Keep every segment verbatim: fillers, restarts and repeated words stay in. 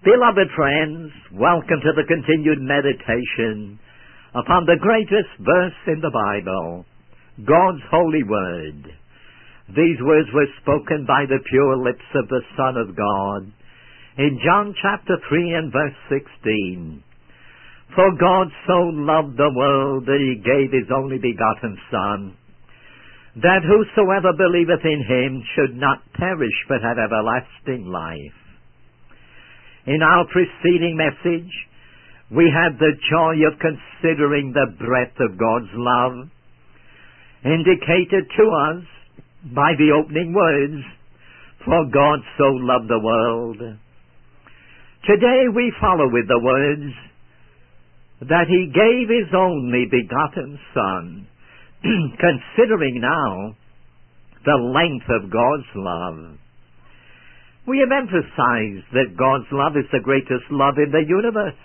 Beloved friends, welcome to the continued meditation upon the greatest verse in the Bible, God's holy word. These words were spoken by the pure lips of the Son of God in John chapter three and verse sixteen. For God so loved the world that he gave his only begotten Son, that whosoever believeth in him should not perish but have everlasting life. In our preceding message, we had the joy of considering the breadth of God's love, indicated to us by the opening words, for God so loved the world. Today we follow with the words, that he gave his only begotten Son, considering now the length of God's love. We have emphasized that God's love is the greatest love in the universe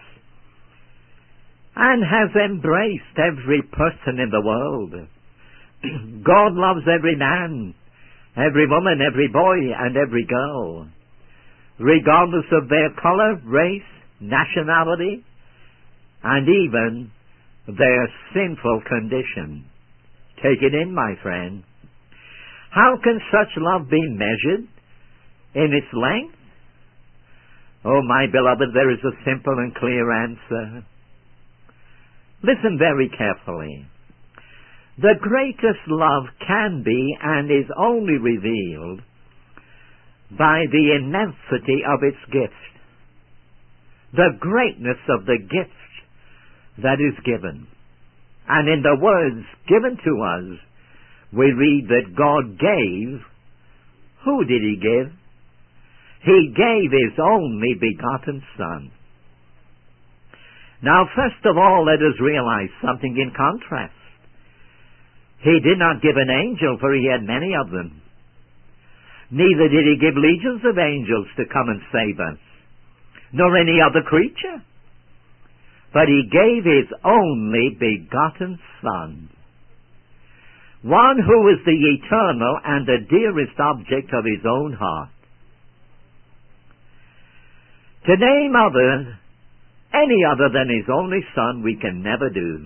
and has embraced every person in the world. God loves every man, every woman, every boy, and every girl, regardless of their color, race, nationality, and even their sinful condition. Take it in, my friend. How can such love be measured in its length? Oh, my beloved, there is a simple and clear answer. Listen very carefully. The greatest love can be and is only revealed by the immensity of its gift, the greatness of the gift that is given. And in the words given to us, we read that God gave. Who did he give? He gave his only begotten Son. Now, first of all, let us realize something in contrast. He did not give an angel, for he had many of them. Neither did he give legions of angels to come and save us, nor any other creature. But he gave his only begotten Son, one who is the eternal and the dearest object of his own heart. To name other, any other than his only Son, we can never do.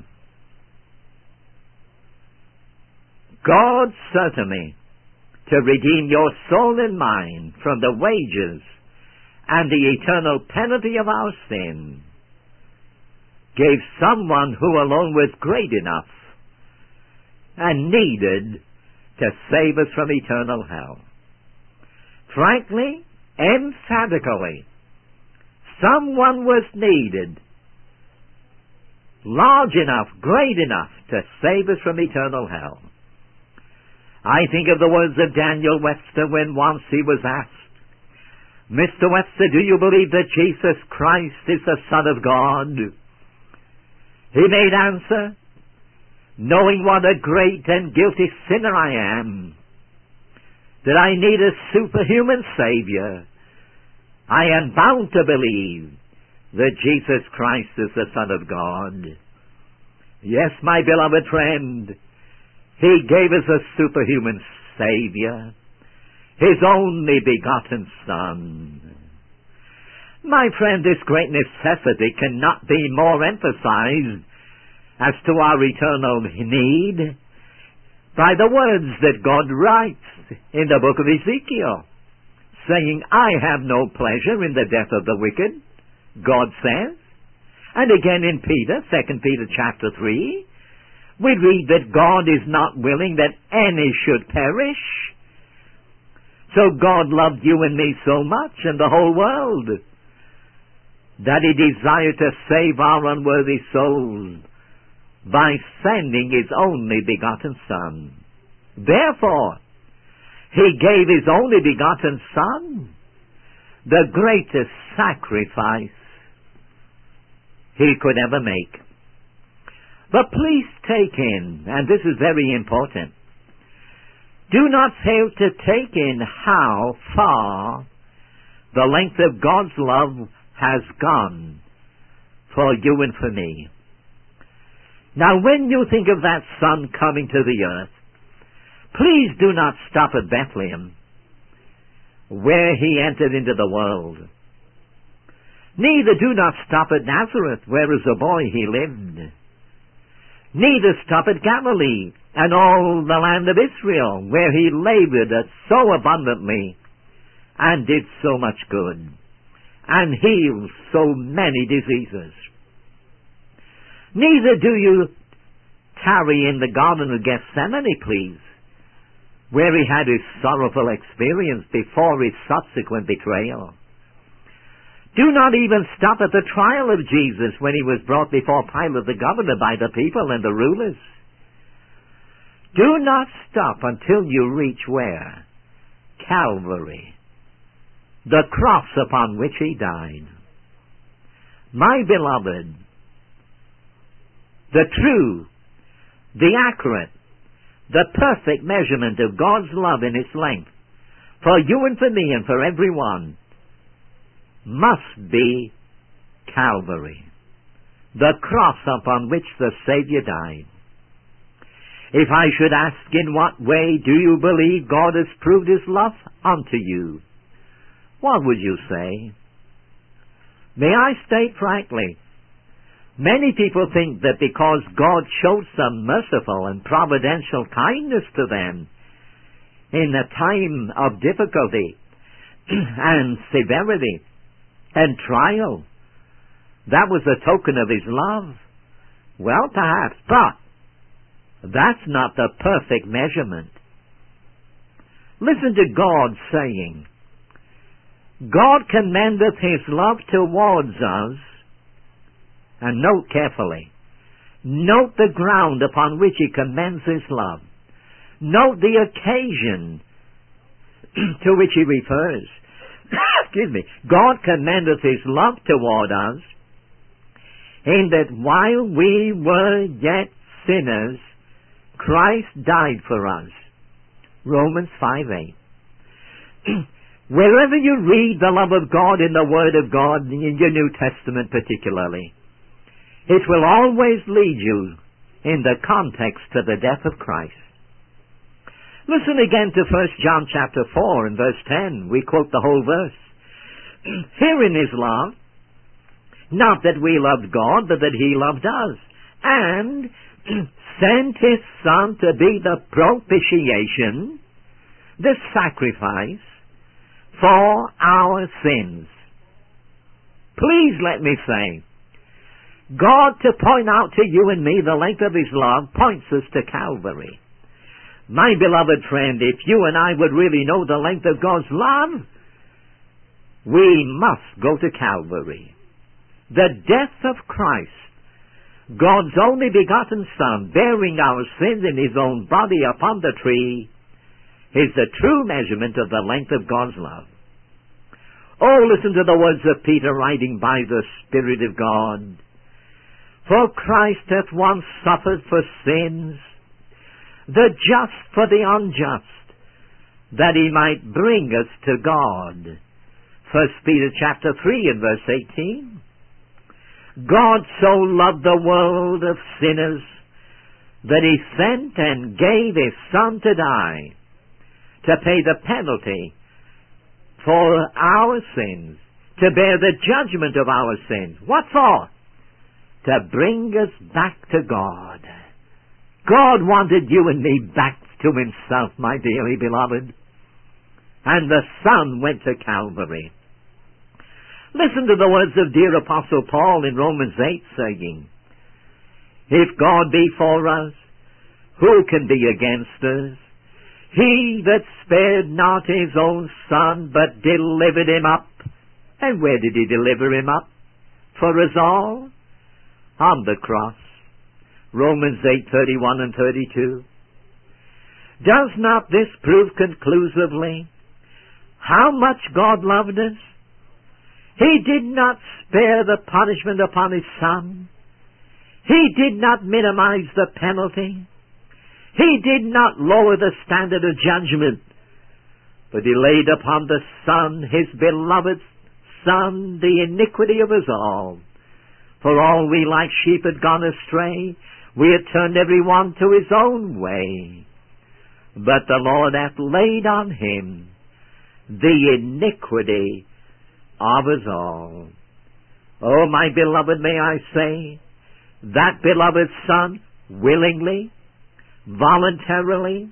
God certainly, to redeem your soul and mind from the wages and the eternal penalty of our sin, gave someone who alone was great enough and needed to save us from eternal hell. Frankly, emphatically, someone was needed, large enough, great enough, to save us from eternal hell. I think of the words of Daniel Webster when once he was asked, Mister Webster, do you believe that Jesus Christ is the Son of God? He made answer, knowing what a great and guilty sinner I am, that I need a superhuman Savior, I am bound to believe that Jesus Christ is the Son of God. Yes, my beloved friend, he gave us a superhuman Savior, his only begotten Son. My friend, this great necessity cannot be more emphasized as to our eternal need by the words that God writes in the book of Ezekiel, saying, I have no pleasure in the death of the wicked, God says. And again in Peter, Second Peter chapter three, we read that God is not willing that any should perish. So God loved you and me so much, and the whole world, that he desired to save our unworthy souls by sending his only begotten Son. Therefore, he gave his only begotten Son, the greatest sacrifice he could ever make. But please take in, and this is very important, do not fail to take in how far the length of God's love has gone for you and for me. Now, when you think of that Son coming to the earth, please do not stop at Bethlehem, where he entered into the world. Neither do not stop at Nazareth, where as a boy he lived. Neither stop at Galilee and all the land of Israel, where he labored so abundantly and did so much good, and healed so many diseases. Neither do you tarry in the Garden of Gethsemane, please, where he had his sorrowful experience before his subsequent betrayal. Do not even stop at the trial of Jesus when he was brought before Pilate the governor by the people and the rulers. Do not stop until you reach where? Calvary, the cross upon which he died. My beloved, the true, the accurate, the perfect measurement of God's love in its length, for you and for me and for everyone, must be Calvary, the cross upon which the Savior died. If I should ask, in what way do you believe God has proved his love unto you? What would you say? May I state frankly, many people think that because God showed some merciful and providential kindness to them in a time of difficulty and severity and trial, that was a token of his love. Well, perhaps, but that's not the perfect measurement. Listen to God saying, God commendeth his love towards us, and note carefully, note the ground upon which he commends his love. Note the occasion to which he refers. Excuse me. God commendeth his love toward us, in that while we were yet sinners, Christ died for us. Romans five eight. Wherever you read the love of God in the Word of God, in your New Testament particularly, it will always lead you in the context to the death of Christ. Listen again to First John chapter four and verse ten. We quote the whole verse. Herein is love, not that we loved God, but that he loved us, and sent his Son to be the propitiation, the sacrifice, for our sins. Please let me say, God, to point out to you and me the length of his love, points us to Calvary. My beloved friend, if you and I would really know the length of God's love, we must go to Calvary. The death of Christ, God's only begotten Son, bearing our sins in his own body upon the tree, is the true measurement of the length of God's love. Oh, listen to the words of Peter writing by the Spirit of God. For Christ hath once suffered for sins, the just for the unjust, that he might bring us to God. First Peter chapter three and verse eighteen. God so loved the world of sinners that he sent and gave his Son to die, to pay the penalty for our sins, to bear the judgment of our sins. What for? To bring us back to God. God wanted you and me back to himself, my dearly beloved. And the Son went to Calvary. Listen to the words of dear Apostle Paul in Romans eight saying, if God be for us, who can be against us? He that spared not his own Son, but delivered him up. And where did he deliver him up? For us all? On the cross. Romans eight thirty-one and thirty-two. Does not this prove conclusively how much God loved us? He did not spare the punishment upon his Son. He did not minimize the penalty. He did not lower the standard of judgment, but he laid upon the Son, his beloved Son, the iniquity of us all. For all we like sheep had gone astray, we had turned every one to his own way. But the Lord hath laid on him the iniquity of us all. Oh, my beloved, may I say, that beloved Son willingly, voluntarily,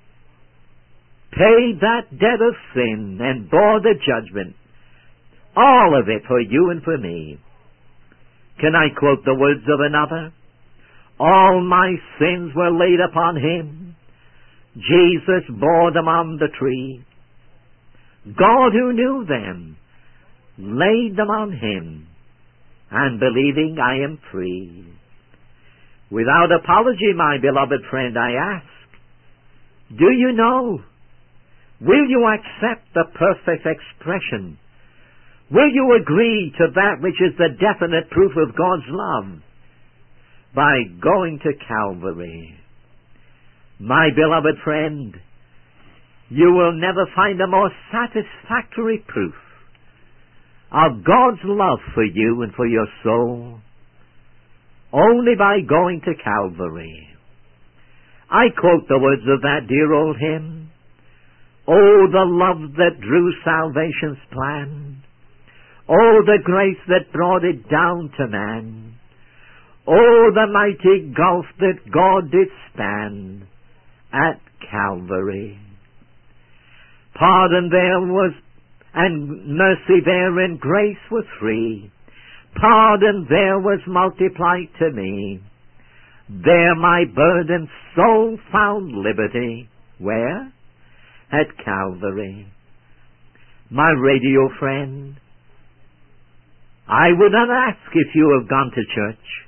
paid that debt of sin and bore the judgment, all of it for you and for me. Can I quote the words of another? All my sins were laid upon him. Jesus bore them on the tree. God, who knew them, laid them on him, and believing I am free. Without apology, my beloved friend, I ask, do you know? Will you accept the perfect expression? Will you agree to that which is the definite proof of God's love? By going to Calvary. My beloved friend, you will never find a more satisfactory proof of God's love for you and for your soul only by going to Calvary. I quote the words of that dear old hymn, "Oh, the love that drew salvation's plan. Oh, the grace that brought it down to man. Oh, the mighty gulf that God did span at Calvary. Pardon there was, and mercy there, and grace was free. Pardon there was multiplied to me. There my burdened soul found liberty." Where? At Calvary. My radio friend, I would not ask if you have gone to church.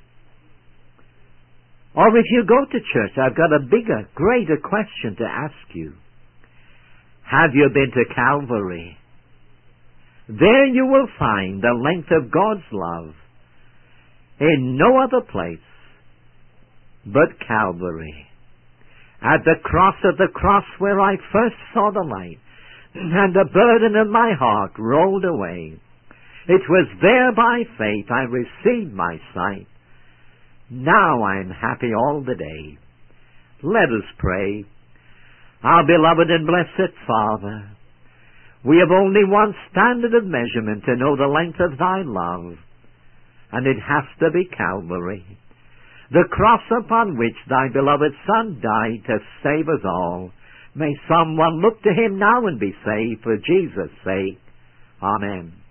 Or if you go to church, I've got a bigger, greater question to ask you. Have you been to Calvary? There you will find the length of God's love in no other place but Calvary. At the cross of the cross where I first saw the light, and the burden of my heart rolled away, it was there by faith I received my sight. Now I am happy all the day. Let us pray. Our beloved and blessed Father, we have only one standard of measurement to know the length of thy love, and it has to be Calvary, the cross upon which thy beloved Son died to save us all. May someone look to him now and be saved for Jesus' sake. Amen.